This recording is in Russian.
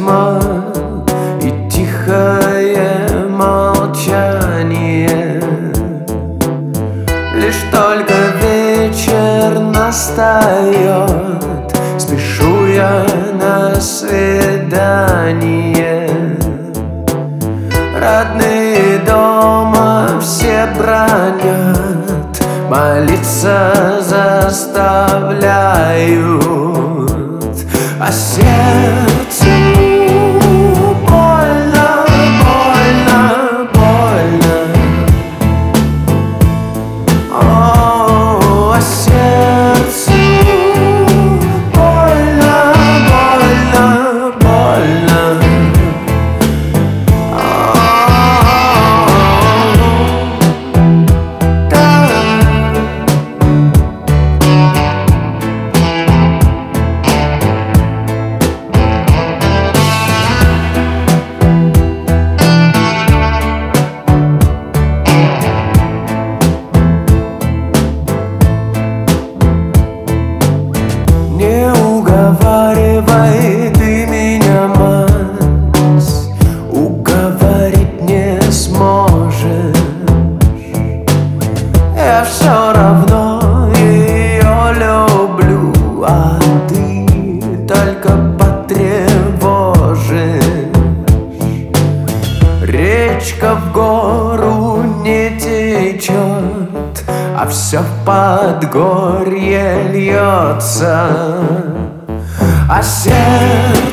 письма и тихое молчание. Лишь только вечер настает, спешу я на свидание. Родные дома все бранят, молиться заставляют, а сердцу больно, больно, больно. О, а сердцу больно, больно, больно. Не уговаривай ты меня, мать, уговорить не сможешь. Я все равно ее люблю, а ты только потревожишь. Речка в гору не течет, а все в подгорье льется, а сердце